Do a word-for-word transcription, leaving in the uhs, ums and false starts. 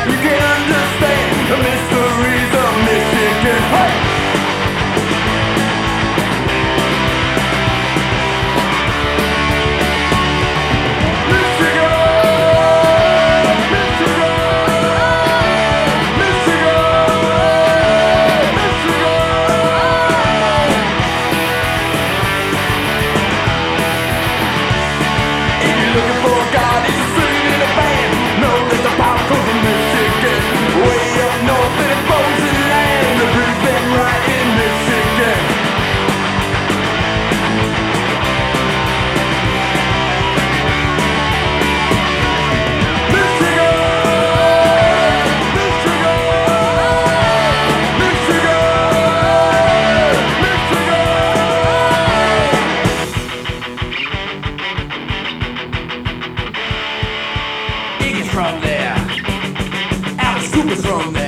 You can't understand the mysteries of Michigan. Hey! Looking for a God, he's singing in a band. Know that the power comes from Michigan. Way up north in a frozen land. The blues been right in Michigan. Michigan, Michigan, Michigan, Michigan. Iggy's from there. Alice Cooper's from there.